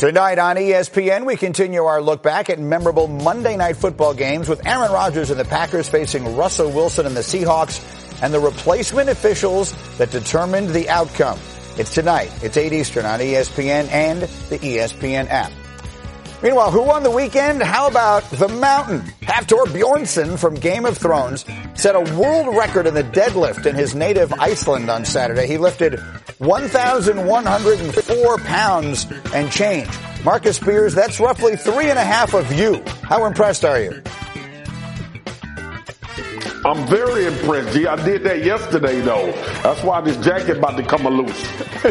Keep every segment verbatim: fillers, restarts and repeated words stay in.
Tonight on E S P N, we continue our look back at memorable Monday Night Football games with Aaron Rodgers and the Packers facing Russell Wilson and the Seahawks and the replacement officials that determined the outcome. It's tonight. It's eight Eastern on E S P N and the E S P N app. Meanwhile, who won the weekend? How about the Mountain? Hafthor Bjornsson from Game of Thrones set a world record in the deadlift in his native Iceland on Saturday. He lifted one thousand one hundred four pounds and change. Marcus Spears, that's roughly three and a half of you. How impressed are you? I'm very impressed, G. I did that yesterday, though. That's why this jacket about to come loose.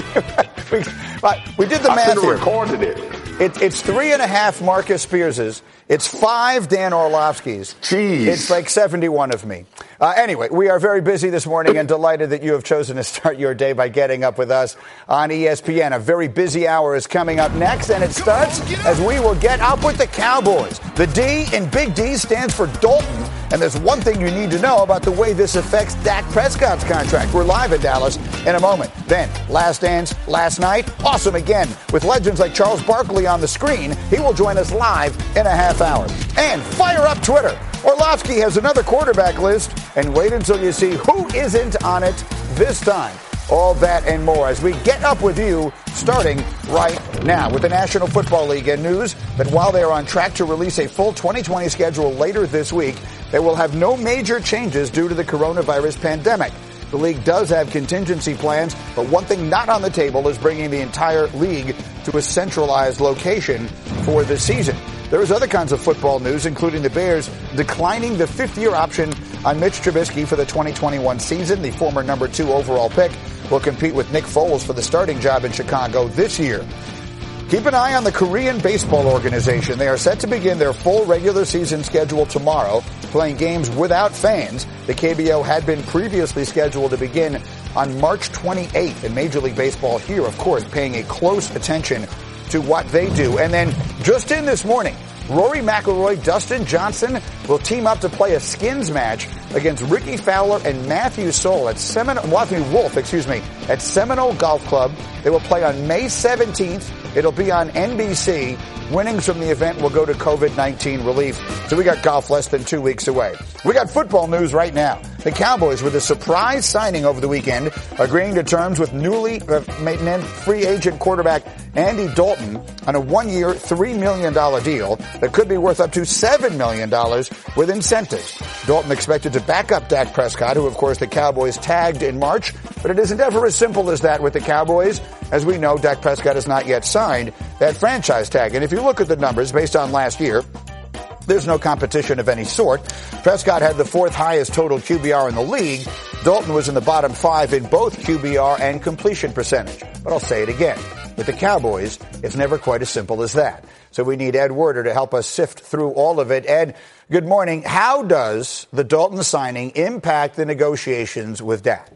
we, we did the I math should have here. recorded it. It, it's three and a half Marcus Spears's. It's five Dan Orlovsky's. Jeez. It's like seventy-one of me. Uh, anyway, we are very busy this morning and delighted that you have chosen to start your day by getting up with us on E S P N. A very busy hour is coming up next, and it starts as we will get up with the Cowboys. The D in Big D stands for Dalton, and there's one thing you need to know about the way this affects Dak Prescott's contract. We're live in Dallas in a moment. Then, Last Dance, last night, awesome again. With legends like Charles Barkley on the screen, he will join us live in a half hour. And fire up Twitter. Orlovsky has another quarterback list, and wait until you see who isn't on it this time. All that and more as we get up with you starting right now with the National Football League and news that while they are on track to release a full twenty twenty schedule later this week, they will have no major changes due to the coronavirus pandemic. The league does have contingency plans, but one thing not on the table is bringing the entire league to a centralized location for the season. There is other kinds of football news, including the Bears declining the fifth-year option on Mitch Trubisky for the twenty twenty-one season. The former number two overall pick will compete with Nick Foles for the starting job in Chicago this year. Keep an eye on the Korean Baseball Organization. They are set to begin their full regular season schedule tomorrow, playing games without fans. The K B O had been previously scheduled to begin on March twenty-eighth. And Major League Baseball here, of course, paying a close attention to what they do. And then just in this morning, Rory McIlroy, Dustin Johnson will team up to play a skins match against Ricky Fowler and Matthew Soul at Seminole, Matthew Wolf, excuse me, at Seminole Golf Club. They will play on May seventeenth. It'll be on N B C. Winnings from the event will go to COVID nineteen relief. So we got golf less than two weeks away. We got football news right now. The Cowboys, with a surprise signing over the weekend, agreeing to terms with newly uh, free agent quarterback Andy Dalton on a one-year, three million dollars deal that could be worth up to seven million dollars with incentives. Dalton expected to back up Dak Prescott, who, of course, the Cowboys tagged in March. But it isn't ever as simple as that with the Cowboys. As we know, Dak Prescott has not yet signed that franchise tag. And if you look at the numbers based on last year, there's no competition of any sort. Prescott had the fourth highest total Q B R in the league. Dalton was in the bottom five in both Q B R and completion percentage. But I'll say it again. With the Cowboys, it's never quite as simple as that. So we need Ed Werder to help us sift through all of it. Ed, good morning. How does the Dalton signing impact the negotiations with Dak?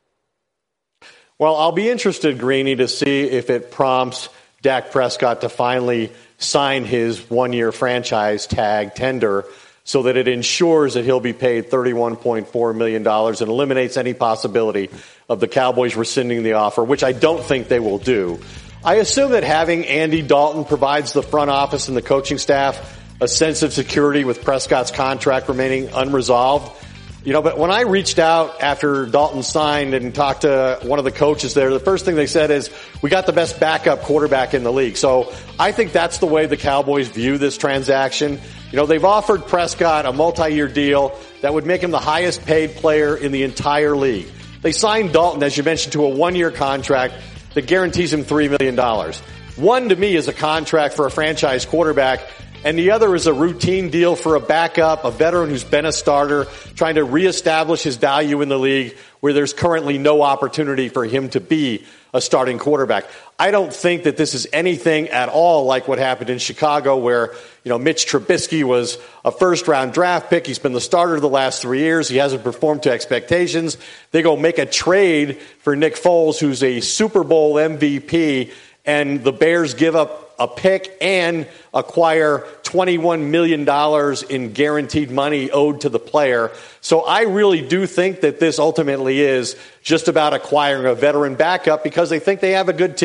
Well, I'll be interested, Greeny, to see if it prompts Dak Prescott to finally sign his one-year franchise tag tender so that it ensures that he'll be paid thirty-one point four million dollars and eliminates any possibility of the Cowboys rescinding the offer, which I don't think they will do. I assume that having Andy Dalton provides the front office and the coaching staff a sense of security with Prescott's contract remaining unresolved. You know, but when I reached out after Dalton signed and talked to one of the coaches there, the first thing they said is, we got the best backup quarterback in the league. So I think that's the way the Cowboys view this transaction. You know, they've offered Prescott a multi-year deal that would make him the highest paid player in the entire league. They signed Dalton, as you mentioned, to a one-year contract that guarantees him three million dollars. One, to me, is a contract for a franchise quarterback, and the other is a routine deal for a backup, a veteran who's been a starter, trying to reestablish his value in the league where there's currently no opportunity for him to be a starting quarterback. I don't think that this is anything at all like what happened in Chicago where, you know, Mitch Trubisky was a first-round draft pick. He's been the starter the last three years. He hasn't performed to expectations. They go make a trade for Nick Foles, who's a Super Bowl M V P, and the Bears give up a pick and acquire twenty-one million dollars in guaranteed money owed to the player. So I really do think that this ultimately is just about acquiring a veteran backup because they think they have a good team.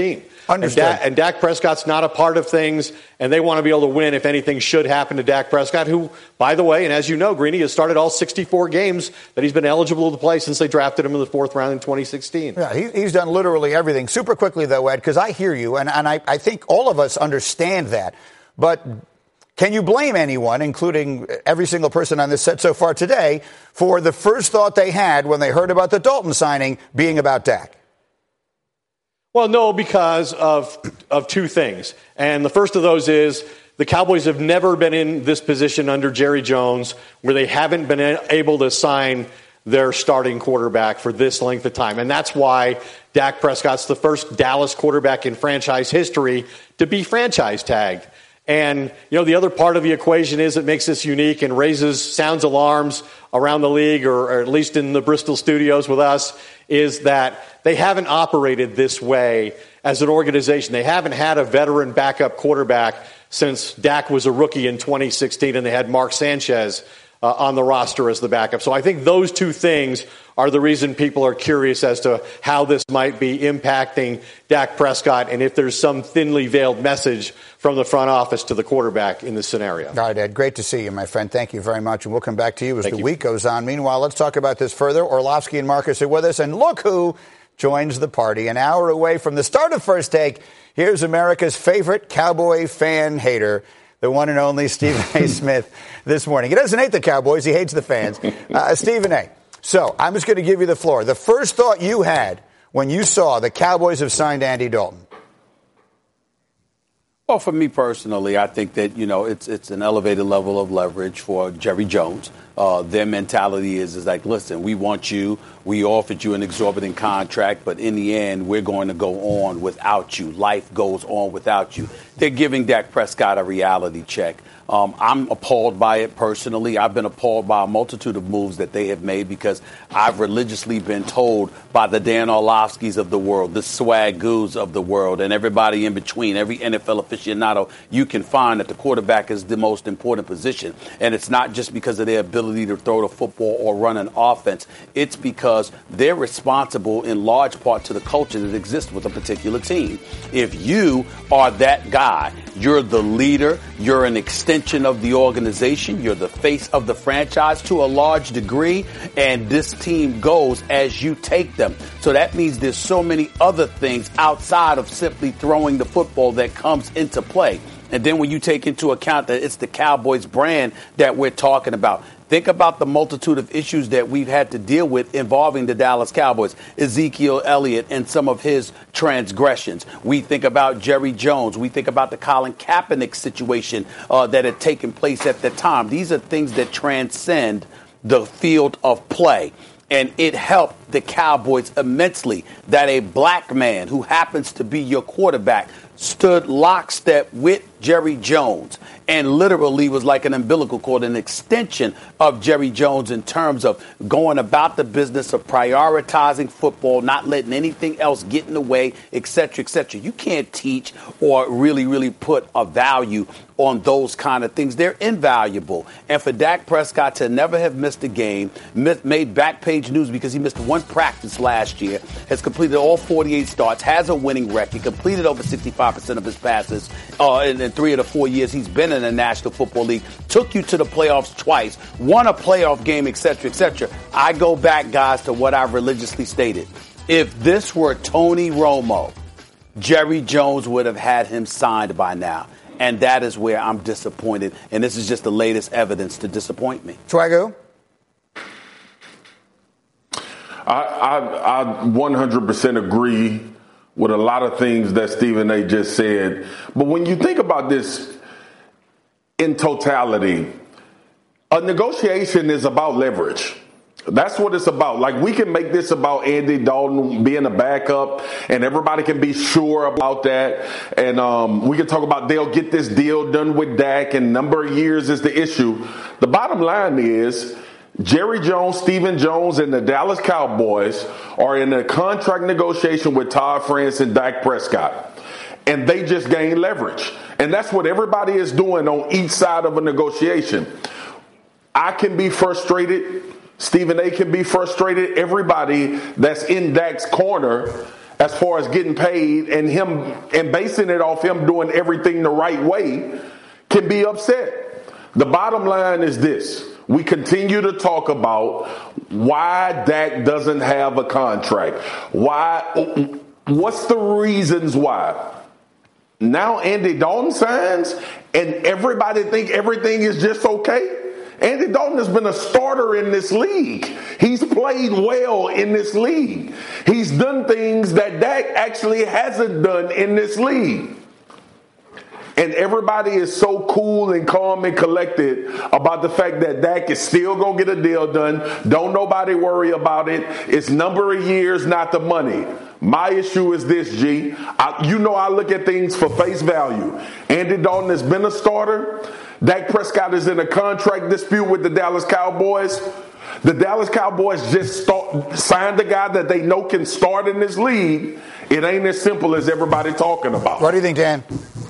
Understood. And, da- and Dak Prescott's not a part of things, and they want to be able to win if anything should happen to Dak Prescott, who, by the way, and as you know, Greeny, has started all sixty-four games that he's been eligible to play since they drafted him in the fourth round in twenty sixteen. Yeah, he, he's done literally everything. Super quickly, though, Ed, because I hear you, and, and I, I think all of us understand that. But can you blame anyone, including every single person on this set so far today, for the first thought they had when they heard about the Dalton signing being about Dak? Well, no, because of of two things. And the first of those is the Cowboys have never been in this position under Jerry Jones where they haven't been able to sign their starting quarterback for this length of time. And that's why Dak Prescott's the first Dallas quarterback in franchise history to be franchise tagged. And, you know, the other part of the equation is it makes this unique and raises sounds alarms around the league, or, or at least in the Bristol studios with us, is that they haven't operated this way as an organization. They haven't had a veteran backup quarterback since Dak was a rookie in twenty sixteen, and they had Mark Sanchez uh, on the roster as the backup. So I think those two things are the reason people are curious as to how this might be impacting Dak Prescott and if there's some thinly veiled message from the front office to the quarterback in this scenario. All right, Ed, great to see you, my friend. Thank you very much, and we'll come back to you as Thank the you. week goes on. Meanwhile, let's talk about this further. Orlovsky and Marcus are with us, and look who joins the party. An hour away from the start of First Take, here's America's favorite Cowboy fan hater, the one and only Stephen A. Smith this morning. He doesn't hate the Cowboys. He hates the fans. Uh, Stephen A. So I'm just going to give you the floor. The first thought you had when you saw the Cowboys have signed Andy Dalton. Well, for me personally, I think that, you know, it's it's an elevated level of leverage for Jerry Jones. Uh, their mentality is, is like, listen, we want you. We offered you an exorbitant contract, but in the end, we're going to go on without you. Life goes on without you. They're giving Dak Prescott a reality check. Um, I'm appalled by it personally. I've been appalled by a multitude of moves that they have made because I've religiously been told by the Dan Orlovskys of the world, the Swagoos of the world, and everybody in between, every N F L aficionado you can find, that the quarterback is the most important position. And it's not just because of their ability to throw the football or run an offense. It's because they're responsible in large part to the culture that exists with a particular team. If you are that guy, you're the leader, you're an extension of the organization, you're the face of the franchise to a large degree, and this team goes as you take them. So that means there's so many other things outside of simply throwing the football that comes into play. And then when you take into account that it's the Cowboys brand that we're talking about, think about the multitude of issues that we've had to deal with involving the Dallas Cowboys, Ezekiel Elliott and some of his transgressions. We think about Jerry Jones. We think about the Colin Kaepernick situation uh, that had taken place at the time. These are things that transcend the field of play. And it helped the Cowboys immensely that a black man who happens to be your quarterback stood lockstep with Jerry Jones and literally was like an umbilical cord, an extension of Jerry Jones in terms of going about the business of prioritizing football, not letting anything else get in the way, et cetera, et cetera. You can't teach or really, really put a value on those kind of things. They're invaluable. And for Dak Prescott to never have missed a game, made back page news because he missed one practice last year, has completed all forty-eight starts, has a winning record, completed over sixty-five percent of his passes uh, in, in three of the four years he's been in the National Football League, took you to the playoffs twice, won a playoff game, et cetera, et cetera. I go back, guys, to what I've religiously stated. If this were Tony Romo, Jerry Jones would have had him signed by now. And that is where I'm disappointed. And this is just the latest evidence to disappoint me. Swago? I, I, I one hundred percent agree with a lot of things that Stephen A. just said. But when you think about this in totality, a negotiation is about leverage. That's what it's about. Like, we can make this about Andy Dalton being a backup, and everybody can be sure about that. And um, we can talk about they'll get this deal done with Dak, and number of years is the issue. The bottom line is Jerry Jones, Stephen Jones, and the Dallas Cowboys are in a contract negotiation with Todd France and Dak Prescott. And they just gain leverage. And that's what everybody is doing on each side of a negotiation. I can be frustrated. Stephen A. can be frustrated. Everybody that's in Dak's corner as far as getting paid and him and basing it off him doing everything the right way can be upset. The bottom line is this. We continue to talk about why Dak doesn't have a contract. Why? What's the reasons why? Now Andy Dalton signs and everybody think everything is just okay? Andy Dalton has been a starter in this league. He's played well in this league. He's done things that Dak actually hasn't done in this league. And everybody is so cool and calm and collected about the fact that Dak is still going to get a deal done. Don't nobody worry about it. It's number of years, not the money. My issue is this, G. I, you know I look at things for face value. Andy Dalton has been a starter. Dak Prescott is in a contract dispute with the Dallas Cowboys. The Dallas Cowboys just start, signed a guy that they know can start in this league. It ain't as simple as everybody talking about. What do you think, Dan?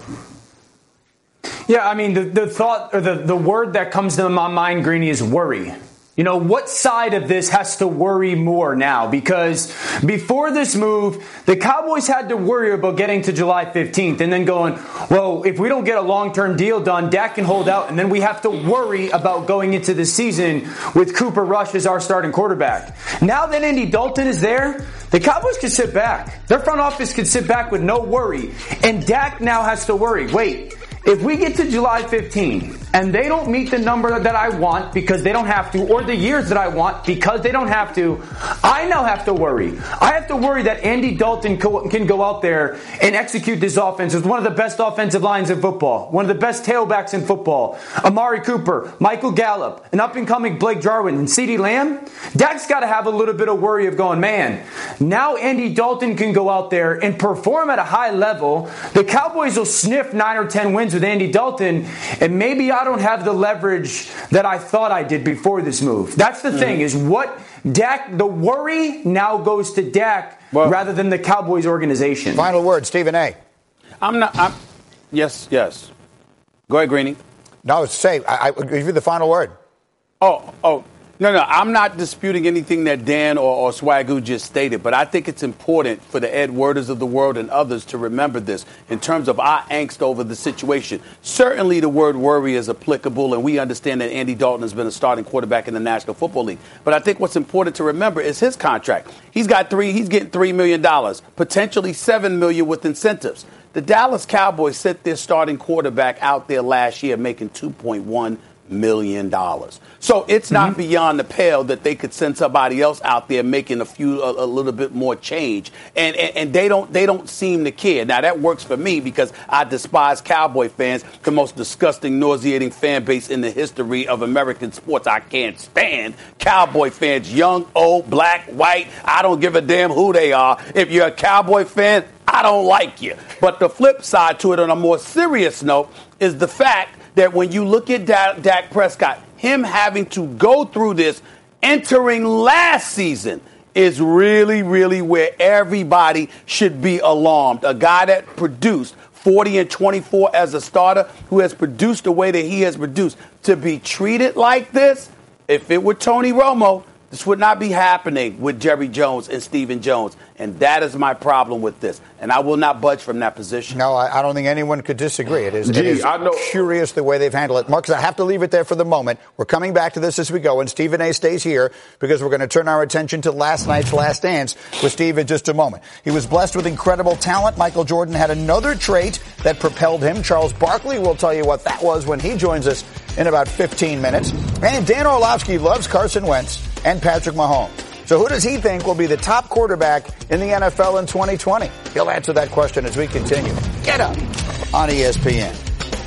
Yeah, I mean, the, the thought or the, the word that comes to my mind, Greeny, is worry. You know, what side of this has to worry more now? Because before this move, the Cowboys had to worry about getting to July fifteenth and then going, well, if we don't get a long-term deal done, Dak can hold out. And then we have to worry about going into the season with Cooper Rush as our starting quarterback. Now that Andy Dalton is there, the Cowboys can sit back. Their front office can sit back with no worry. And Dak now has to worry. Wait. If we get to July fifteenth and they don't meet the number that I want because they don't have to, or the years that I want because they don't have to, I now have to worry. I have to worry that Andy Dalton can go out there and execute this offense with one of the best offensive lines in football, one of the best tailbacks in football, Amari Cooper, Michael Gallup, an up-and-coming Blake Jarwin, and CeeDee Lamb. Dak's got to have a little bit of worry of going, man, now Andy Dalton can go out there and perform at a high level. The Cowboys will sniff nine or ten wins with Andy Dalton, and maybe I don't have the leverage that I thought I did before this move. That's the mm. thing, is what Dak, the worry now goes to Dak well, rather than the Cowboys organization. Final word, Stephen A. I'm not, I'm, yes, yes. Go ahead, Greeny. No, say, I, I give you the final word. Oh, oh. No, no, I'm not disputing anything that Dan or, or Swagoo just stated, but I think it's important for the Ed Werders of the world and others to remember this in terms of our angst over the situation. Certainly the word worry is applicable, and we understand that Andy Dalton has been a starting quarterback in the National Football League. But I think what's important to remember is his contract. He's got three, he's getting three million dollars, potentially seven million dollars with incentives. The Dallas Cowboys sent their starting quarterback out there last year making two point one million dollars. So it's not mm-hmm. beyond the pale that they could send somebody else out there making a few a, a little bit more change, and, and and they don't they don't seem to care. Now that works for me because I despise Cowboy fans, the most disgusting, nauseating fan base in the history of American sports. I can't stand Cowboy fans, young, old, black, white. I don't give a damn who they are. If you're a Cowboy fan, I don't like you. But the flip side to it, on a more serious note, is the fact that when you look at Dak, Dak Prescott, him having to go through this entering last season is really, really where everybody should be alarmed. A guy that produced forty and twenty-four as a starter, who has produced the way that he has produced, to be treated like this, if it were Tony Romo, this would not be happening with Jerry Jones and Stephen Jones. And that is my problem with this. And I will not budge from that position. No, I, I don't think anyone could disagree. It is, Gee, it is I know. curious the way they've handled it. Marcus, I have to leave it there for the moment. We're coming back to this as we go. And Stephen A. stays here because we're going to turn our attention to last night's Last Dance with Steve in just a moment. He was blessed with incredible talent. Michael Jordan had another trait that propelled him. Charles Barkley will tell you what that was when he joins us in about fifteen minutes. And Dan Orlovsky loves Carson Wentz and Patrick Mahomes. So who does he think will be the top quarterback in the N F L in twenty twenty? He'll answer that question as we continue. Get up on E S P N.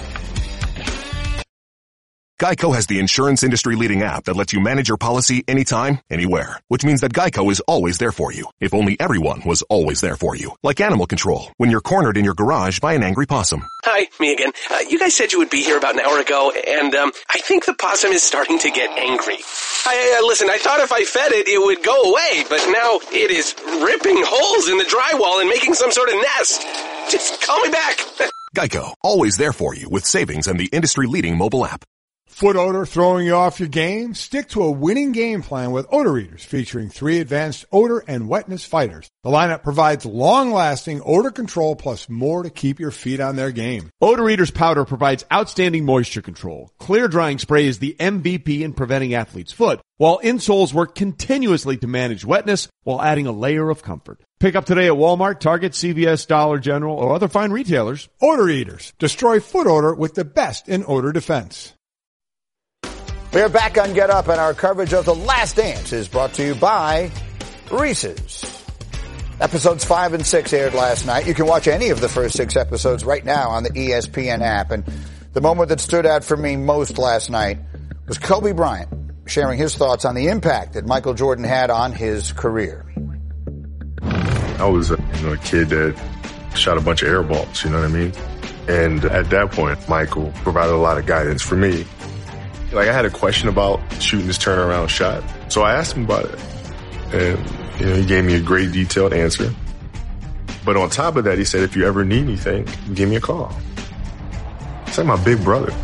Geico has the insurance industry-leading app that lets you manage your policy anytime, anywhere. Which means that Geico is always there for you. If only everyone was always there for you. Like animal control, when you're cornered in your garage by an angry possum. Hi, me again. Uh, you guys said you would be here about an hour ago, and um, I think the possum is starting to get angry. I, uh, listen, I thought if I fed it, it would go away, but now it is ripping holes in the drywall and making some sort of nest. Just call me back. Geico, always there for you with savings and the industry-leading mobile app. Foot odor throwing you off your game? Stick to a winning game plan with Odor Eaters, featuring three advanced odor and wetness fighters. The lineup provides long-lasting odor control plus more to keep your feet on their game. Odor Eaters powder provides outstanding moisture control. Clear drying spray is the M V P in preventing athlete's foot, while insoles work continuously to manage wetness while adding a layer of comfort. Pick up today at Walmart, Target, C V S, Dollar General, or other fine retailers. Odor Eaters. Destroy foot odor with the best in odor defense. We're back on Get Up, and our coverage of The Last Dance is brought to you by Reese's. Episodes five and six aired last night. You can watch any of the first six episodes right now on the E S P N app. And the moment that stood out for me most last night was Kobe Bryant sharing his thoughts on the impact that Michael Jordan had on his career. I was a, you know, a kid that shot a bunch of air balls, you know what I mean? And at that point, Michael provided a lot of guidance for me. Like, I had a question about shooting this turnaround shot, so I asked him about it. And, you know, he gave me a great detailed answer. But on top of that, he said, if you ever need anything, give me a call. It's like my big brother.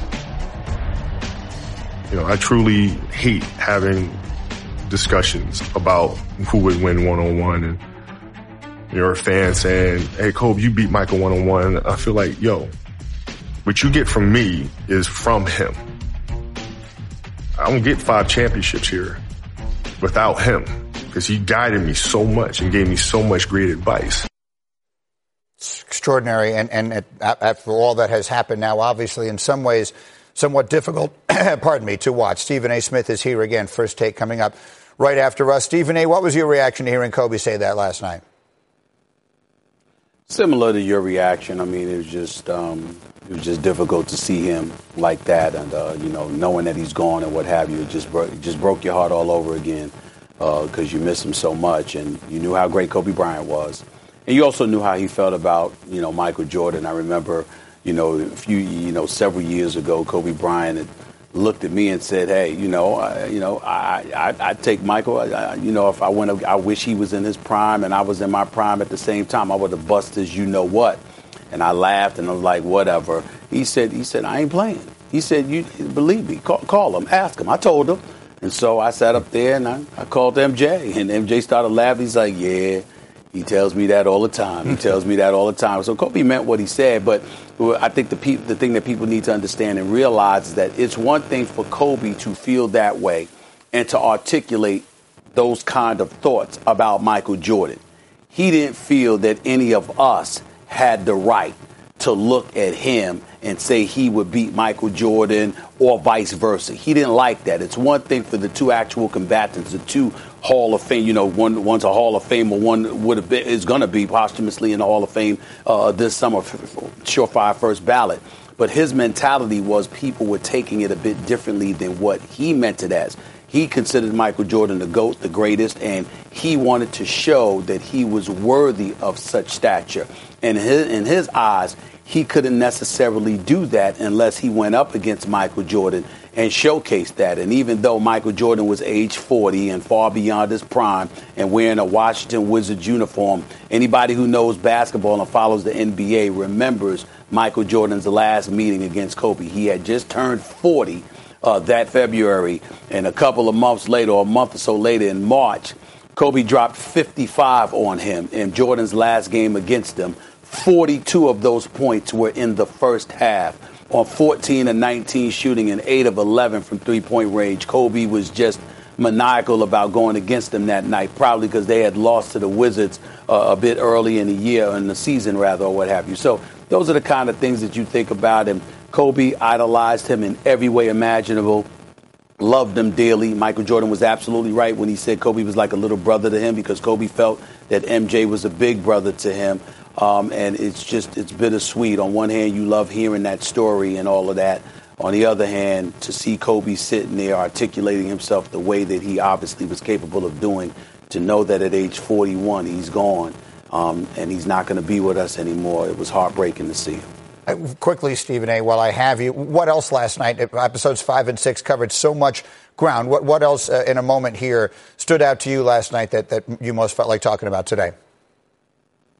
You know, I truly hate having discussions about who would win one-on-one, and you're a fan saying, hey, Kobe, you beat Michael one-on-one. I feel like, yo, what you get from me is from him. I don't get five championships here without him, because he guided me so much and gave me so much great advice. It's extraordinary, and, and it, after all that has happened now, obviously in some ways somewhat difficult, pardon me, to watch. Stephen A. Smith is here again, First Take coming up right after us. Stephen A., what was your reaction to hearing Kobe say that last night? Similar to your reaction. I mean, it was just um, it was just difficult to see him like that, and uh, you know, knowing that he's gone and what have you, it just bro- it just broke your heart all over again, because uh, you miss him so much, and you knew how great Kobe Bryant was, and you also knew how he felt about, you know, Michael Jordan. I remember, you know, a few you know several years ago, Kobe Bryant had looked at me and said, "Hey, you know, I, you know, I, I, I'd take Michael. I, I, you know, if I went, I wish he was in his prime and I was in my prime at the same time. I would have busted his, you know what." And I laughed and I was like, "Whatever." He said, "He said I ain't playing." He said, "You believe me? Call, call him, ask him." I told him, and so I sat up there and I, I called M J, and M J started laughing. He's like, "Yeah." He tells me that all the time. He tells me that all the time. So Kobe meant what he said, but I think the pe- the thing that people need to understand and realize is that it's one thing for Kobe to feel that way and to articulate those kind of thoughts about Michael Jordan. He didn't feel that any of us had the right to look at him and say he would beat Michael Jordan or vice versa. He didn't like that. It's one thing for the two actual combatants, the two Hall of Fame, you know, one one's a Hall of Fame, or one would have been, is going to be posthumously in the Hall of Fame uh, this summer, surefire first ballot. But his mentality was people were taking it a bit differently than what he meant it as. He considered Michael Jordan the GOAT, the greatest, and he wanted to show that he was worthy of such stature. And his, in his eyes, he couldn't necessarily do that unless he went up against Michael Jordan and showcased that. And even though Michael Jordan was age forty and far beyond his prime and wearing a Washington Wizards uniform, anybody who knows basketball and follows the N B A remembers Michael Jordan's last meeting against Kobe. He had just turned forty uh, that February, and a couple of months later, or a month or so later in March, Kobe dropped fifty-five on him in Jordan's last game against him. forty-two of those points were in the first half. On fourteen and nineteen shooting and eight of eleven from three-point range, Kobe was just maniacal about going against them that night, probably because they had lost to the Wizards uh, a bit early in the year, in the season rather, or what have you. So those are the kind of things that you think about. And Kobe idolized him in every way imaginable, loved him dearly. Michael Jordan was absolutely right when he said Kobe was like a little brother to him, because Kobe felt that M J was a big brother to him. Um, and it's just, it's bittersweet. On one hand, you love hearing that story and all of that. On the other hand, to see Kobe sitting there articulating himself the way that he obviously was capable of doing, to know that at age forty-one, he's gone um, and he's not going to be with us anymore, it was heartbreaking to see him. Uh, quickly, Stephen A., while I have you, what else last night? Episodes five and six covered so much ground. What, what else uh, in a moment here stood out to you last night that, that you most felt like talking about today?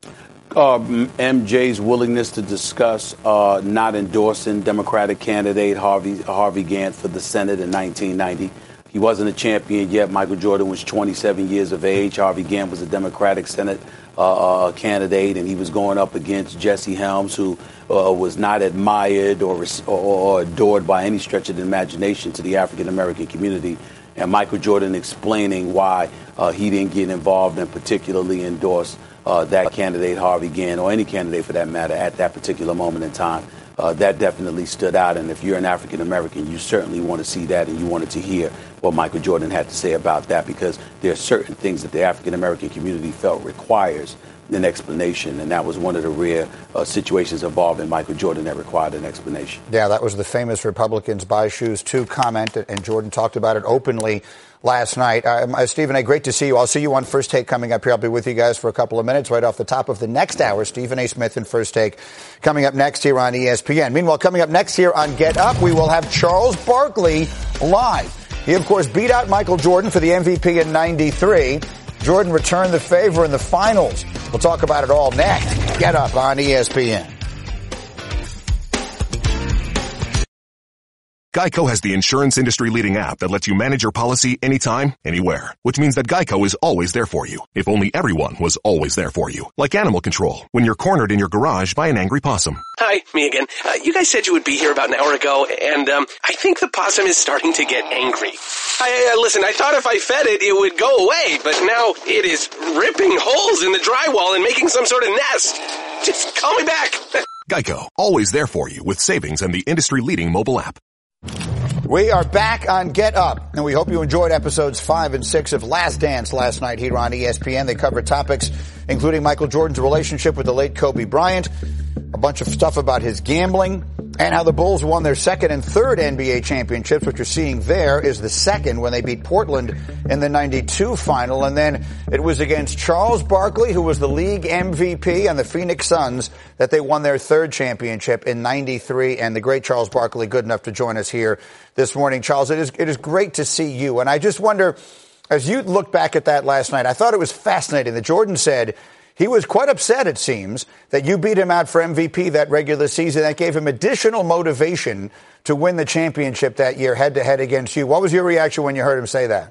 Uh, M J's willingness to discuss uh, not endorsing Democratic candidate Harvey Harvey Gantt for the Senate in nineteen ninety. He wasn't a champion yet. Michael Jordan was twenty-seven years of age. Harvey Gantt was a Democratic Senate uh, uh, candidate, and he was going up against Jesse Helms, who uh, was not admired or, or, or adored by any stretch of the imagination to the African-American community. And Michael Jordan explaining why uh, he didn't get involved and particularly endorse uh, that candidate, Harvey Gantt, or any candidate for that matter, at that particular moment in time. Uh, that definitely stood out. And if you're an African American, you certainly want to see that, and you wanted to hear what Michael Jordan had to say about that, because there are certain things that the African American community felt requires an explanation, and that was one of the rare uh, situations involving Michael Jordan that required an explanation. Yeah, that was the famous Republicans buy shoes too comment, and Jordan talked about it openly last night. Uh, Stephen A., great to see you. I'll see you on First Take coming up here. I'll be with you guys for a couple of minutes right off the top of the next hour. Stephen A. Smith in First Take coming up next here on E S P N. Meanwhile, coming up next here on Get Up, we will have Charles Barkley live. He, of course, beat out Michael Jordan for the M V P in ninety-three. Jordan returned the favor in the finals. We'll talk about it all next. Get Up on E S P N. Geico has the insurance industry-leading app that lets you manage your policy anytime, anywhere. Which means that Geico is always there for you, if only everyone was always there for you. Like Animal Control, when you're cornered in your garage by an angry possum. Hi, me again. Uh, you guys said you would be here about an hour ago, and um, I think the possum is starting to get angry. I, uh, listen, I thought if I fed it, it would go away, but now it is ripping holes in the drywall and making some sort of nest. Just call me back. Geico, always there for you with savings and the industry-leading mobile app. We are back on Get Up, and we hope you enjoyed episodes five and six of Last Dance last night here on E S P N. They covered topics including Michael Jordan's relationship with the late Kobe Bryant, a bunch of stuff about his gambling, and how the Bulls won their second and third N B A championships. What you're seeing there is the second when they beat Portland in the ninety-two final. And then it was against Charles Barkley, who was the league M V P, and the Phoenix Suns that they won their third championship in ninety-three. And the great Charles Barkley, good enough to join us here this morning. Charles, it is, it is great to see you. And I just wonder, as you look back at that last night, I thought it was fascinating that Jordan said he was quite upset, it seems, that you beat him out for M V P that regular season. That gave him additional motivation to win the championship that year head-to-head against you. What was your reaction when you heard him say that?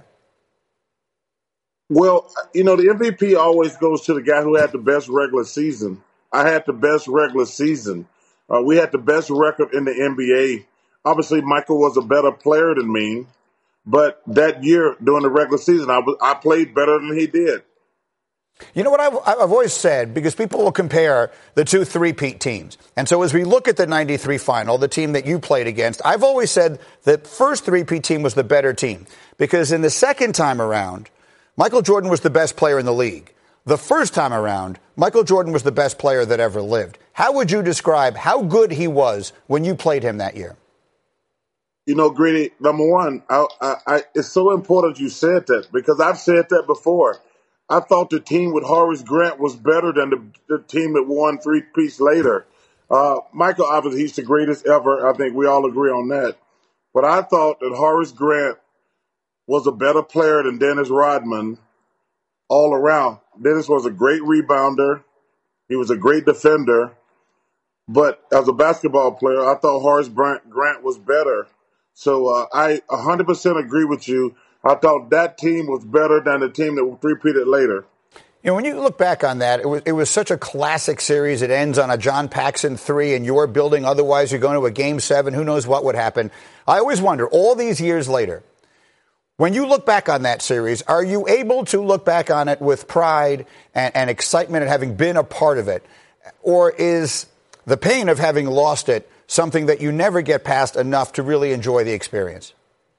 Well, you know, the M V P always goes to the guy who had the best regular season. I had the best regular season. Uh, we had the best record in the N B A. Obviously, Michael was a better player than me. But that year, during the regular season, I, was, I played better than he did. You know what I've, I've always said, because people will compare the two three-peat teams. And so as we look at the ninety-three final, the team that you played against, I've always said the first three-peat team was the better team. Because in the second time around, Michael Jordan was the best player in the league. The first time around, Michael Jordan was the best player that ever lived. How would you describe how good he was when you played him that year? You know, Greedy, number one, I, I, I, it's so important you said that, because I've said that before. I thought the team with Horace Grant was better than the, the team that won three peats later. Uh, Michael, obviously, he's the greatest ever. I think we all agree on that. But I thought that Horace Grant was a better player than Dennis Rodman all around. Dennis was a great rebounder. He was a great defender. But as a basketball player, I thought Horace Grant was better. So uh, I one hundred percent agree with you. I thought that team was better than the team that three-peated later. You know, when you look back on that, it was, it was such a classic series. It ends on a John Paxson three, and you're building. Otherwise, you're going to a game seven. Who knows what would happen? I always wonder, all these years later, when you look back on that series, are you able to look back on it with pride and, and excitement at having been a part of it? Or is the pain of having lost it something that you never get past enough to really enjoy the experience?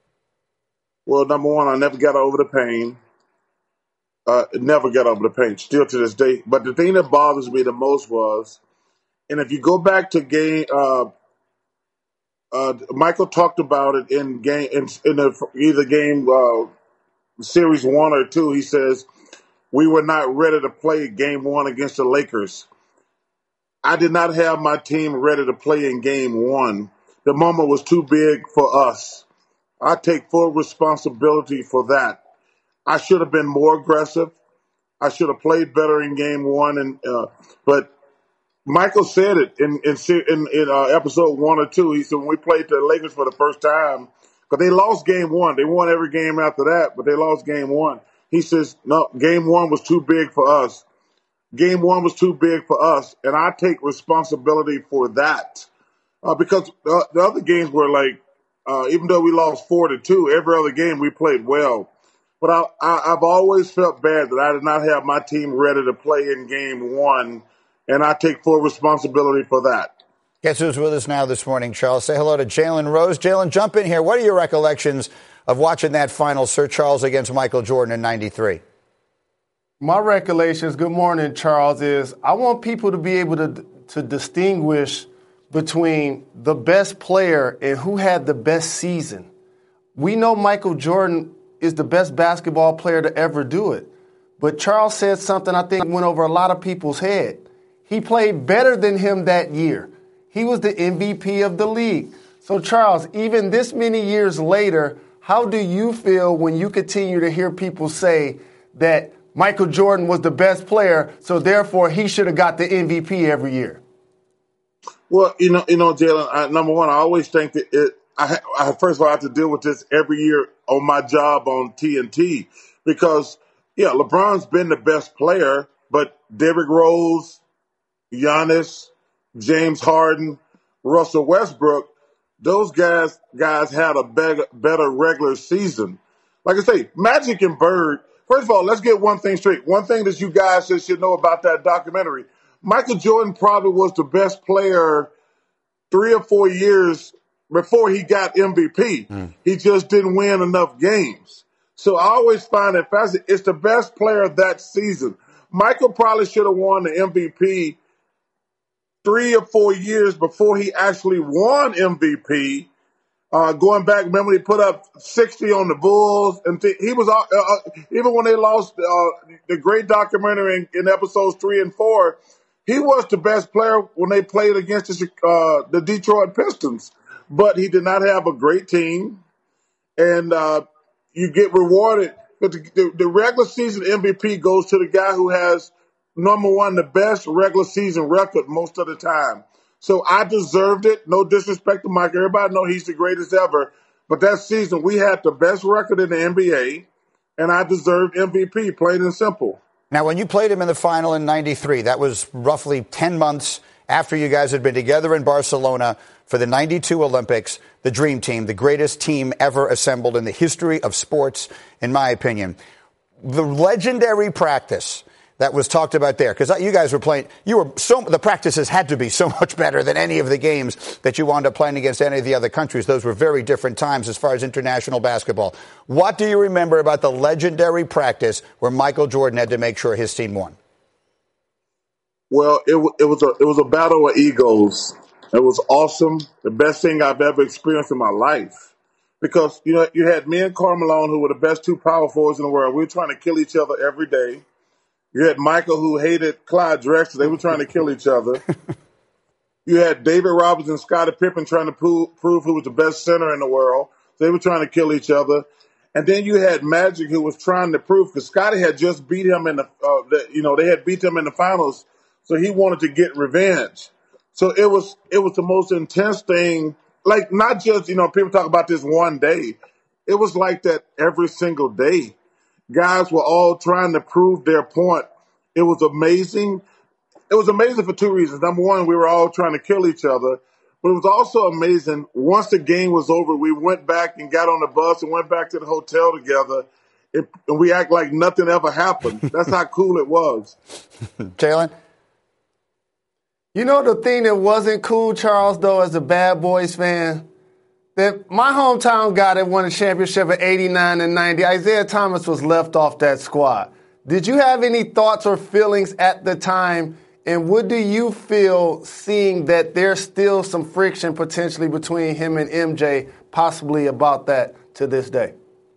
Well, number one, I never got over the pain. Uh, never got over the pain, still to this day. But the thing that bothers me the most was, and if you go back to game, uh, uh, Michael talked about it in game in, in the, either game uh, series one or two. He says we were not ready to play game one against the Lakers. I did not have my team ready to play in game one. The moment was too big for us. I take full responsibility for that. I should have been more aggressive. I should have played better in game one. And uh, but Michael said it in in in, in uh, episode one or two. He said when we played the Lakers for the first time, because they lost game one. They won every game after that, but they lost game one. He says, no, game one was too big for us. Game one was too big for us, and I take responsibility for that. Uh, because the, the other games were like, uh, even though we lost four to two, every other game we played well. But I, I, I've always felt bad that I did not have my team ready to play in game one, and I take full responsibility for that. Guess who's with us now this morning, Charles? Say hello to Jalen Rose. Jalen, jump in here. What are your recollections of watching that final, Sir Charles against Michael Jordan in ninety-three? My recollections, good morning, Charles, is I want people to be able to to distinguish between the best player and who had the best season. We know Michael Jordan is the best basketball player to ever do it. But Charles said something I think went over a lot of people's head. He played better than him that year. He was the M V P of the league. So, Charles, even this many years later, how do you feel when you continue to hear people say that Michael Jordan was the best player, so therefore he should have got the M V P every year? Well, you know, you know, Jalen. Number one, I always think that it. I, I first of all I have to deal with this every year on my job on T N T because, yeah, LeBron's been the best player, but Derrick Rose, Giannis, James Harden, Russell Westbrook, those guys guys had a better, better regular season. Like I say, Magic and Bird. First of all, let's get one thing straight. One thing that you guys should know about that documentary. Michael Jordan probably was the best player three or four years before he got M V P. Mm. He just didn't win enough games. So I always find it fascinating. It's the best player that season. Michael probably should have won the M V P three or four years before he actually won M V P. Uh, going back, remember he put up sixty on the Bulls, and th- he was uh, uh, even when they lost uh, the great documentary in, in episodes three and four. He was the best player when they played against the, uh, the Detroit Pistons, but he did not have a great team, and uh, you get rewarded. But the, the, the regular season M V P goes to the guy who has number one the best regular season record most of the time. So I deserved it. No disrespect to Mike. Everybody know he's the greatest ever. But that season, we had the best record in the N B A, and I deserved M V P, plain and simple. Now, when you played him in the final in ninety-three, that was roughly ten months after you guys had been together in Barcelona for the ninety-two Olympics, the Dream Team, the greatest team ever assembled in the history of sports, in my opinion. The legendary practice that was talked about there, because you guys were playing, you were so, the practices had to be so much better than any of the games that you wound up playing against any of the other countries. Those were very different times as far as international basketball. What do you remember about the legendary practice where Michael Jordan had to make sure his team won? Well, it, it was a it was a battle of egos. It was awesome. The best thing I've ever experienced in my life. Because, you know, you had me and Karl Malone, who were the best two power forwards in the world. We were trying to kill each other every day. You had Michael, who hated Clyde Drexler. They were trying to kill each other. You had David Robinson and Scottie Pippen trying to prove, prove who was the best center in the world. They were trying to kill each other. And then you had Magic, who was trying to prove, because Scottie had just beat him in the, uh, the, you know, they had beat him in the finals, so he wanted to get revenge. So it was, it was the most intense thing. Like, not just, you know, people talk about this one day. It was like that every single day. Guys were all trying to prove their point. It was amazing. It was amazing for two reasons. Number one, we were all trying to kill each other. But it was also amazing. Once the game was over, we went back and got on the bus and went back to the hotel together. It, and we act like nothing ever happened. That's how cool it was. Jalen? You know the thing that wasn't cool, Charles, though, as a Bad Boys fan? That my hometown guy that won the championship in eighty-nine and ninety, Isaiah Thomas, was left off that squad. Did you have any thoughts or feelings at the time? And what do you feel seeing that there's still some friction potentially between him and M J, possibly about that to this day?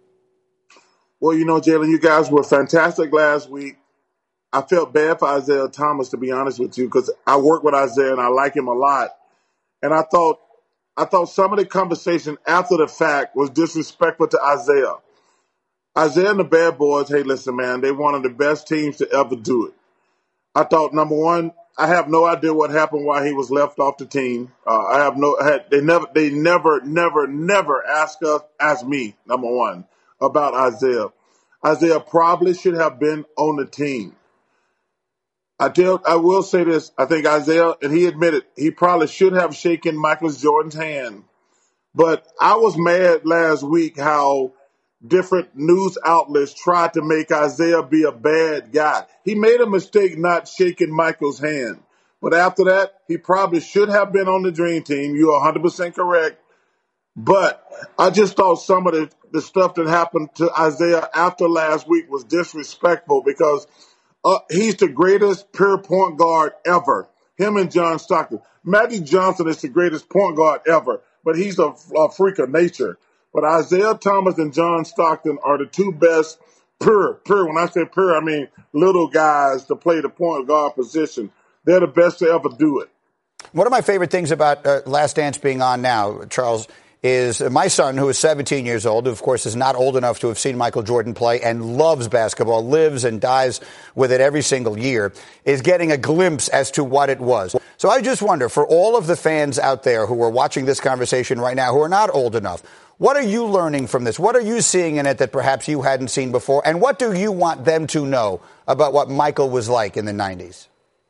Well, you know, Jalen, you guys were fantastic last week. I felt bad for Isaiah Thomas, to be honest with you, because I work with Isaiah and I like him a lot. And I thought I thought some of the conversation after the fact was disrespectful to Isaiah. Isaiah and the Bad Boys, hey, listen, man, they're one of the best teams to ever do it. I thought, number one, I have no idea what happened while he was left off the team. Uh, I have no, I had, they never, they never, never, never asked us, asked me, number one, about Isaiah. Isaiah probably should have been on the team. I tell, I will say this. I think Isaiah, and he admitted, he probably should have shaken Michael Jordan's hand. But I was mad last week how different news outlets tried to make Isaiah be a bad guy. He made a mistake not shaking Michael's hand. But after that, he probably should have been on the Dream Team. You're one hundred percent correct. But I just thought some of the, the stuff that happened to Isaiah after last week was disrespectful because uh, he's the greatest pure point guard ever. Him and John Stockton. Magic Johnson is the greatest point guard ever, but he's a, a freak of nature. But Isaiah Thomas and John Stockton are the two best pure, pure. When I say pure, I mean little guys to play the point guard position. They're the best to ever do it. One of my favorite things about uh, Last Dance being on now, Charles, is my son, who is seventeen years old, who, of course, is not old enough to have seen Michael Jordan play and loves basketball, lives and dies with it every single year, is getting a glimpse as to what it was. So I just wonder, for all of the fans out there who are watching this conversation right now who are not old enough, what are you learning from this? What are you seeing in it that perhaps you hadn't seen before? And what do you want them to know about what Michael was like in the nineties?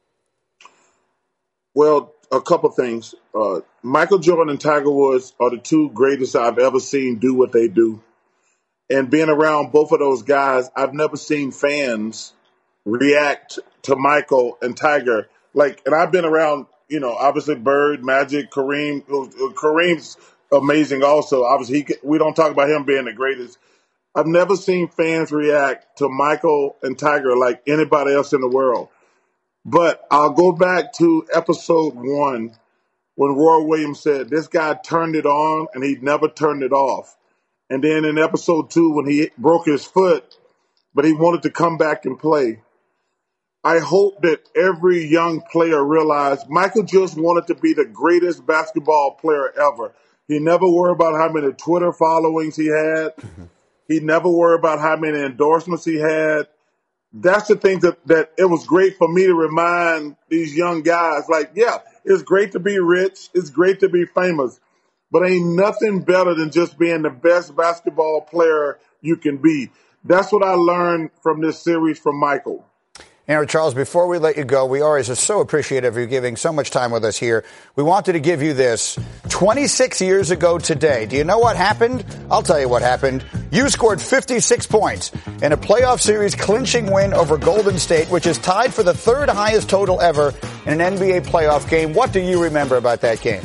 Well, a couple things. Uh, Michael Jordan and Tiger Woods are the two greatest I've ever seen do what they do. And being around both of those guys, I've never seen fans react to Michael and Tiger. Like, and I've been around, you know, obviously Bird, Magic, Kareem. Kareem's amazing also. Obviously, he, we don't talk about him being the greatest. I've never seen fans react to Michael and Tiger like anybody else in the world. But I'll go back to episode one when Roy Williams said this guy turned it on and he never turned it off. And then in episode two when he broke his foot, but he wanted to come back and play. I hope that every young player realized Michael just wanted to be the greatest basketball player ever. He never worried about how many Twitter followings he had. Mm-hmm. He never worried about how many endorsements he had. That's the thing that, that it was great for me to remind these young guys, like, yeah, it's great to be rich. It's great to be famous. But ain't nothing better than just being the best basketball player you can be. That's what I learned from this series from Michael. You know, Charles, before we let you go, we always are so appreciative of you giving so much time with us here. We wanted to give you this. twenty-six years ago today, do you know what happened? I'll tell you what happened. You scored fifty-six points in a playoff series clinching win over Golden State, which is tied for the third highest total ever in an N B A playoff game. What do you remember about that game?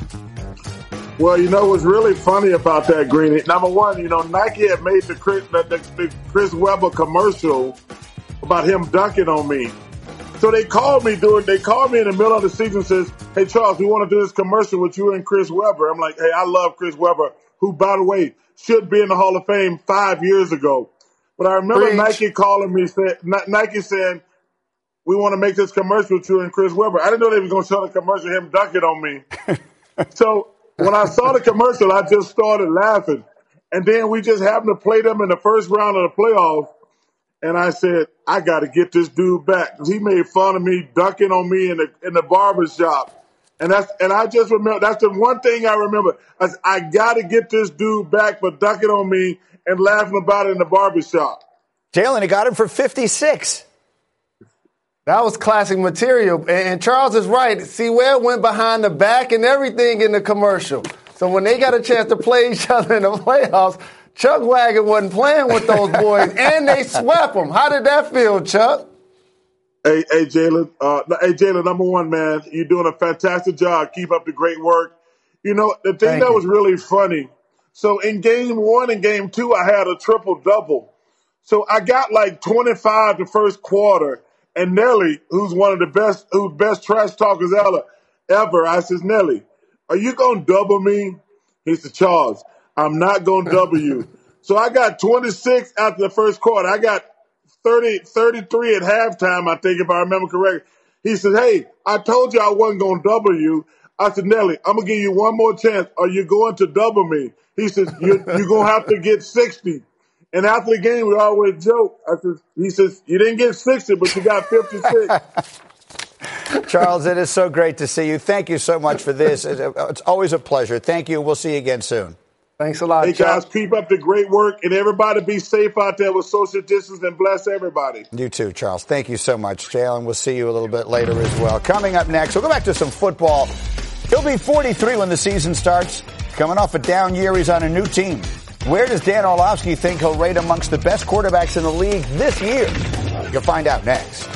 Well, you know what's really funny about that, Greeny? Number one, you know, Nike had made the Chris, the, the, the Chris Webber commercial about him dunking on me. So they called me during, they called me in the middle of the season and says, hey, Charles, we want to do this commercial with you and Chris Webber. I'm like, hey, I love Chris Webber, who, by the way, should be in the Hall of Fame five years ago. But I remember Preach. Nike calling me, said, Nike saying, we want to make this commercial with you and Chris Webber. I didn't know they were going to show the commercial of him dunking on me. So when I saw the commercial, I just started laughing. And then we just happened to play them in the first round of the playoffs. And I said, I got to get this dude back. He made fun of me, dunking on me in the in the barber shop. And that's and I just remember, that's the one thing I remember. I, I got to get this dude back for dunking on me and laughing about it in the barber shop. Jalen, he got him for fifty-six. That was classic material. And, and Charles is right. See, where it went behind the back and everything in the commercial. So when they got a chance to play each other in the playoffs, Chuck Wagon wasn't playing with those boys, and they swept them. How did that feel, Chuck? Hey, hey, Jalen. Uh, hey, Jalen, number one, man, you're doing a fantastic job. Keep up the great work. You know, the thing Thank that you. was really funny, so in game one and game two, I had a triple-double. So I got like twenty-five the first quarter, and Nelly, who's one of the best, who's best trash talkers ever, ever, I says, Nelly, are you going to double me? He said, Charles, I'm not going to double you. So I got twenty-six after the first quarter. I got thirty, thirty-three at halftime, I think, if I remember correctly. He said, hey, I told you I wasn't going to double you. I said, Nelly, I'm going to give you one more chance. Are you going to double me? He said, you're, you're going to have to get sixty. And after the game, we always joke. I said, he says, you didn't get sixty, but you got fifty-six. Charles, it is so great to see you. Thank you so much for this. It's always a pleasure. Thank you. We'll see you again soon. Thanks a lot, Hey, guys, keep up the great work. And everybody be safe out there with social distance and bless everybody. You too, Charles. Thank you so much, Jalen. We'll see you a little bit later as well. Coming up next, we'll go back to some football. He'll be forty-three when the season starts. Coming off a down year, he's on a new team. Where does Dan Orlovsky think he'll rate amongst the best quarterbacks in the league this year? You'll find out next.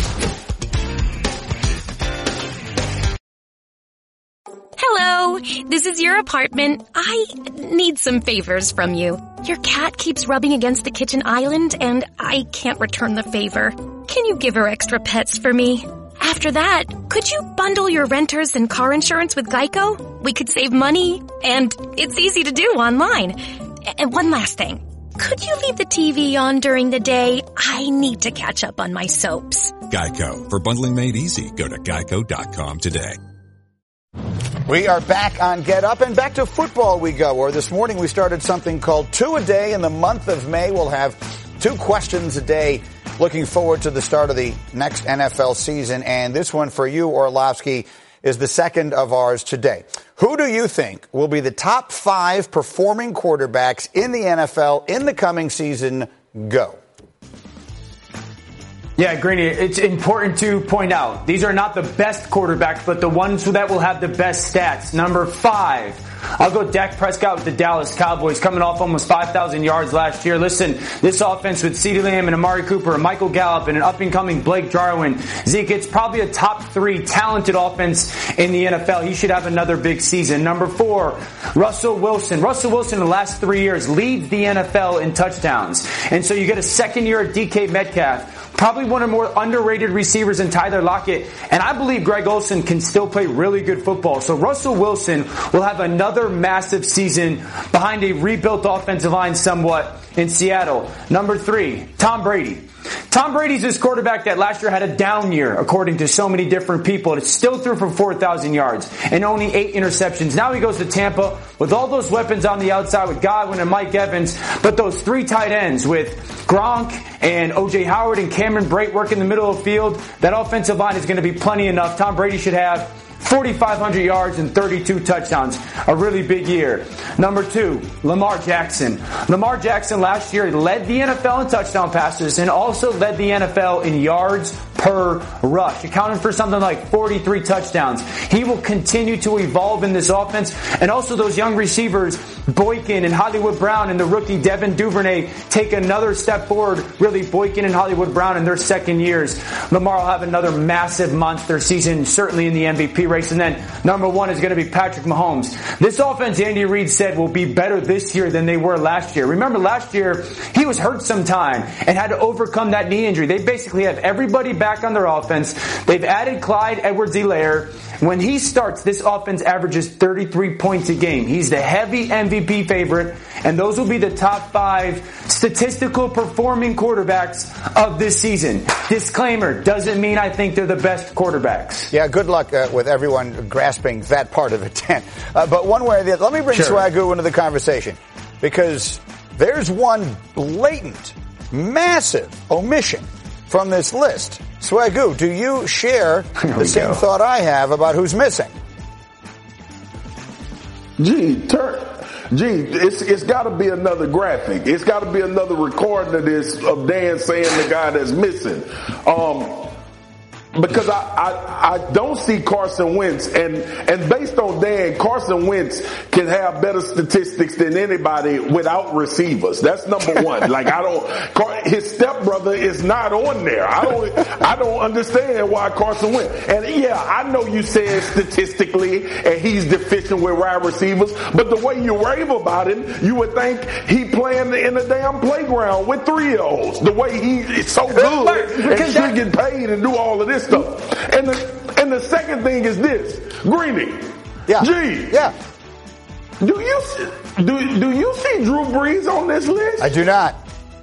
Hello, this is your apartment. I need some favors from you. Your cat keeps rubbing against the kitchen island, and I can't return the favor. Can you give her extra pets for me? After that, could you bundle your renters and car insurance with Geico? We could save money, and it's easy to do online. And one last thing. Could you leave the T V on during the day? I need to catch up on my soaps. Geico. For bundling made easy, go to geico dot com today. We are back on Get Up, and back to football we go. Or this morning we started something called Two a Day in the month of May. We'll have two questions a day. Looking forward to the start of the next N F L season. And this one for you, Orlovsky, is the second of ours today. Who do you think will be the top five performing quarterbacks in the N F L in the coming season? Go. Yeah, Greeny, it's important to point out, these are not the best quarterbacks, but the ones that will have the best stats. Number five, I'll go Dak Prescott with the Dallas Cowboys, coming off almost five thousand yards last year. Listen, this offense with CeeDee Lamb and Amari Cooper and Michael Gallup and an up-and-coming Blake Jarwin. Zeke, it's probably a top three talented offense in the N F L. He should have another big season. Number four, Russell Wilson. Russell Wilson in the last three years leads the N F L in touchdowns. And so you get a second year at D K Metcalf. Probably one of the more underrated receivers in Tyler Lockett. And I believe Greg Olsen can still play really good football. So Russell Wilson will have another massive season behind a rebuilt offensive line somewhat in Seattle. Number three, Tom Brady. Tom Brady's this quarterback that last year had a down year, according to so many different people. It still threw for four thousand yards and only eight interceptions. Now he goes to Tampa with all those weapons on the outside with Godwin and Mike Evans, but those three tight ends with Gronk and O J Howard and Cameron Brate work in the middle of the field. That offensive line is going to be plenty enough. Tom Brady should have forty-five hundred yards and thirty-two touchdowns. A really big year. Number two, Lamar Jackson. Lamar Jackson last year led the N F L in touchdown passes and also led the N F L in yards per rush, accounting for something like forty-three touchdowns. He will continue to evolve in this offense. And also those young receivers, Boykin and Hollywood Brown and the rookie Devin Duvernay, take another step forward. Really, Boykin and Hollywood Brown in their second years. Lamar will have another massive monster season, certainly in the M V P race. And then number one is going to be Patrick Mahomes. This offense, Andy Reid said, will be better this year than they were last year. Remember, last year, he was hurt sometime and had to overcome that knee injury. They basically have everybody back on their offense. They've added Clyde Edwards-Helaire. When he starts, this offense averages thirty-three points a game. He's the heavy M V P favorite, and those will be the top five statistical performing quarterbacks of this season. Disclaimer, doesn't mean I think they're the best quarterbacks. Yeah, good luck uh, with everyone grasping that part of it, Dan. Uh, but one way or the other, let me bring Sure. Swagoo into the conversation, because there's one blatant, massive omission from this list. Swagoo, do you share the same go. thought I have about who's missing? Gee, turn, gee, it's it's got to be another graphic. It's got to be another recording of this of Dan saying the guy that's missing. Um, because I, I I don't see Carson Wentz, and and based on Dan, Carson Wentz can have better statistics than anybody without receivers. That's number one. Like I don't, his stepbrother is not on there. I don't I don't understand why Carson Wentz. And yeah, I know you said statistically, and he's deficient with wide receivers, but the way you rave about him, you would think he playing in a damn playground with three-year-olds. The way he is so good and should get paid and do all of this stuff. And the and the second thing is this, Greeny. Yeah. Gee. Yeah. Do you do do you see Drew Brees on this list? I do not.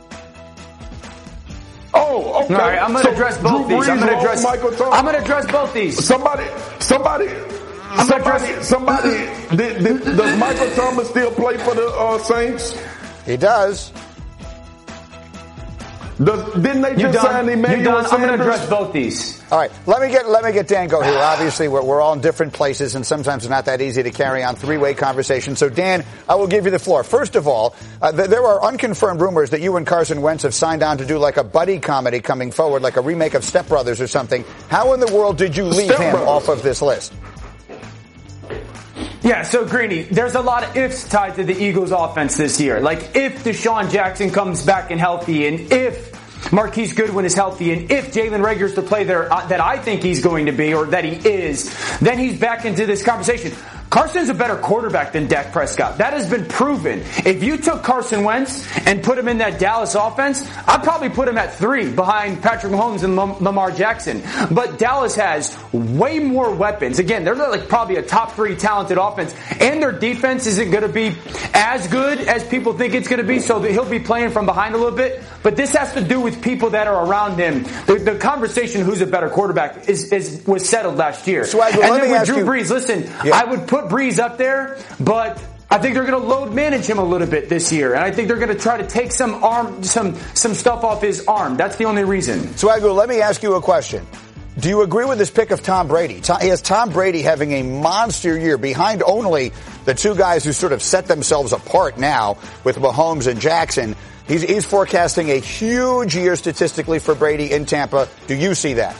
Oh, okay. All right, I'm going to so address both Drew these. Brees I'm going to address. Michael Thomas. I'm going to address both these. Somebody, somebody, I'm somebody, address- somebody. did, did, does Michael Thomas still play for the uh, Saints? He does. Does, didn't they You just done? sign You Emmanuel done? I'm going to Sanders? address both these. All right, let me get let me get Danko here. Obviously, we're, we're all in different places, and sometimes it's not that easy to carry on three-way conversation. So, Dan, I will give you the floor. First of all, uh, th- there are unconfirmed rumors that you and Carson Wentz have signed on to do like a buddy comedy coming forward, like a remake of Step Brothers or something. How in the world did you leave Step him Brothers. off of this list? Yeah, so Greeny, there's a lot of ifs tied to the Eagles' offense this year. Like if Deshaun Jackson comes back and healthy, and if Marquise Goodwin is healthy, and if Jalen Reagor's the play there uh, that I think he's going to be, or that he is, then he's back into this conversation. Carson's a better quarterback than Dak Prescott. That has been proven. If you took Carson Wentz and put him in that Dallas offense, I'd probably put him at three behind Patrick Mahomes and Lamar Jackson. But Dallas has way more weapons. Again, they're like probably a top three talented offense, and their defense isn't going to be as good as people think it's going to be, so that he'll be playing from behind a little bit. But this has to do with people that are around him. The, the conversation who's a better quarterback is, is was settled last year. So I, and let then me with ask Drew you, Brees, listen, yeah. I would put Brees up there, but I think they're going to load manage him a little bit this year, and I think they're going to try to take some arm, some some stuff off his arm. That's the only reason. Swagoo, let me ask you a question. Do you agree with this pick of Tom Brady? He has Tom Brady having a monster year behind only the two guys who sort of set themselves apart now with Mahomes and Jackson. He's, he's forecasting a huge year statistically for Brady in Tampa. Do you see that?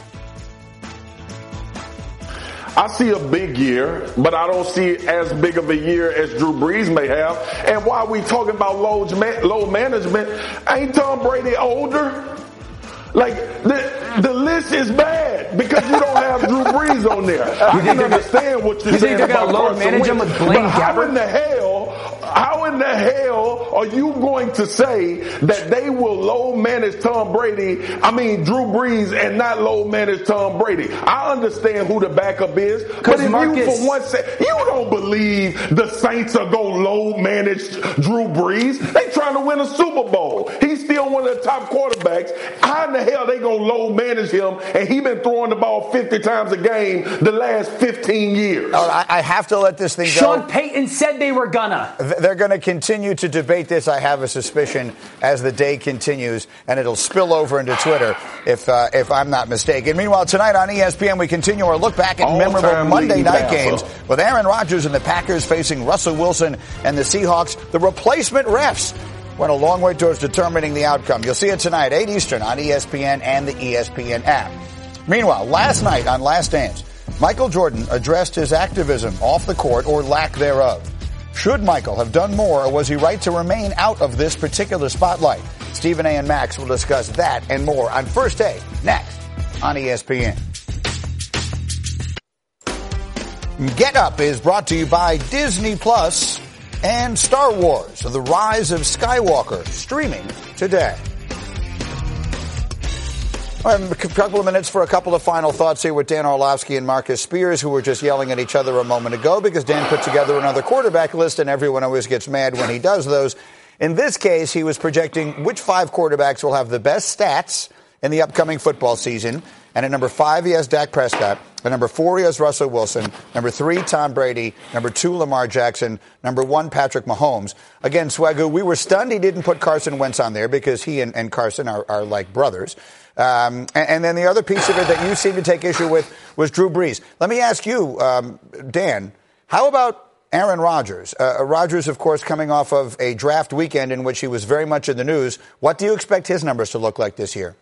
I see a big year, but I don't see as big of a year as Drew Brees may have. And while we talking about load, load management, ain't Tom Brady older? Like, the, the list is bad because you don't have Drew Brees on there. I can understand what you're you saying think they're about load manage him with Blaine But how Gabbert? in the hell, how in the hell are you going to say that they will load manage Tom Brady, I mean Drew Brees, and not load manage Tom Brady? I understand who the backup is, but if Marcus, you for one second, you don't believe the Saints are going to load manage Drew Brees. They trying to win a Super Bowl. He's still one of the top quarterbacks. How in the hell they going to load manage him, and he been throwing the ball fifty times a game the last fifteen years? Oh, I, I have to let this thing go. Sean Payton said they were gonna. They're going to continue to debate this, I have a suspicion, as the day continues, and it'll spill over into Twitter if uh, if I'm not mistaken. Meanwhile, tonight on E S P N, we continue our look back at All-time memorable Monday night passer. games with Aaron Rodgers and the Packers facing Russell Wilson and the Seahawks. The replacement refs went a long way towards determining the outcome. You'll see it tonight, eight Eastern on E S P N and the E S P N app. Meanwhile, last night on Last Dance, Michael Jordan addressed his activism off the court or lack thereof. Should Michael have done more, or was he right to remain out of this particular spotlight? Stephen A. and Max will discuss that and more on First Take, next on E S P N. Get Up is brought to you by Disney Plus and Star Wars, The Rise of Skywalker, streaming today. All right, a couple of minutes for a couple of final thoughts here with Dan Orlovsky and Marcus Spears, who were just yelling at each other a moment ago because Dan put together another quarterback list, and everyone always gets mad when he does those. In this case, he was projecting which five quarterbacks will have the best stats in the upcoming football season. And at number five, he has Dak Prescott. At number four, he has Russell Wilson. Number three, Tom Brady. Number two, Lamar Jackson. Number one, Patrick Mahomes. Again, Swagoo, we were stunned he didn't put Carson Wentz on there because he and, and Carson are, are like brothers. Um, and, and then the other piece of it that you seem to take issue with was Drew Brees. Let me ask you, um, Dan, how about Aaron Rodgers? Uh, Rodgers, of course, coming off of a draft weekend in which he was very much in the news. What do you expect his numbers to look like this year?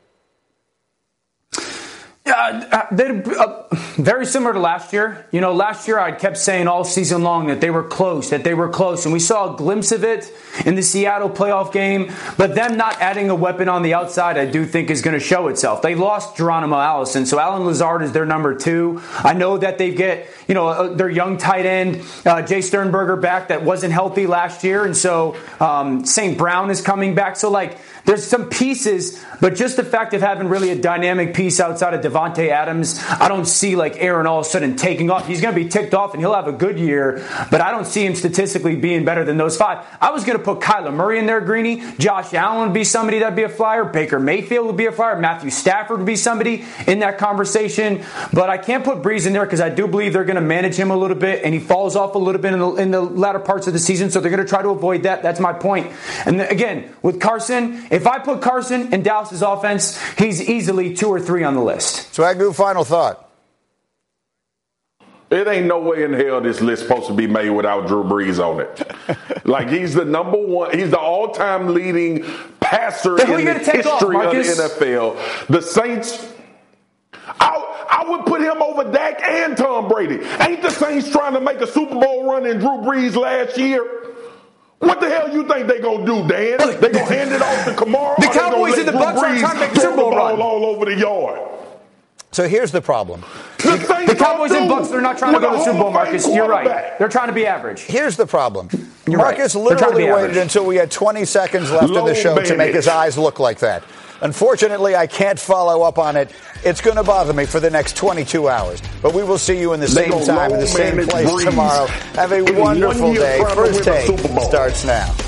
Uh, they're uh, very similar to last year. You know, last year I kept saying all season long that they were close, that they were close. And we saw a glimpse of it in the Seattle playoff game. But them not adding a weapon on the outside, I do think is going to show itself. They lost Geronimo Allison, so Allen Lazard is their number two. I know that they get, you know, uh, their young tight end, uh, Jay Sternberger, back that wasn't healthy last year. And so um, Saint Brown is coming back. So, like, there's some pieces, but just the fact of having really a dynamic piece outside of Devontae Devontae Adams, I don't see like Aaron all of a sudden taking off. He's going to be ticked off and he'll have a good year, but I don't see him statistically being better than those five. I was going to put Kyler Murray in there, Greeny. Josh Allen would be somebody that'd be a flyer. Baker Mayfield would be a flyer. Matthew Stafford would be somebody in that conversation. But I can't put Breeze in there because I do believe they're going to manage him a little bit, and he falls off a little bit in the, in the latter parts of the season, so they're going to try to avoid that. That's my point. And again, with Carson, if I put Carson in Dallas's offense, he's easily two or three on the list. So, Agnew, final thought. It ain't no way in hell this list supposed to be made without Drew Brees on it. Like, he's the number one, he's the all-time leading passer in the history off, of the N F L. The Saints, I, I would put him over Dak and Tom Brady. Ain't the Saints trying to make a Super Bowl run in Drew Brees last year? What the hell you think they gonna do, Dan? They gonna hand it off to Kamara? The Cowboys and the Bucs are trying to make a Super Bowl run all over the yard. So here's the problem. The, the Cowboys and Bucs, they're not trying to go to the Super Bowl, Marcus. You're right. They're trying to be average. Here's the problem. You're Marcus right. literally waited until we had twenty seconds left Low in the show managed. to make his eyes look like that. Unfortunately, I can't follow up on it. It's going to bother me for the next twenty-two hours. But we will see you in the They same go time, in the low same managed place Breeze. tomorrow. Have a In wonderful one year day. trying to First win a Take Super Bowl. starts now.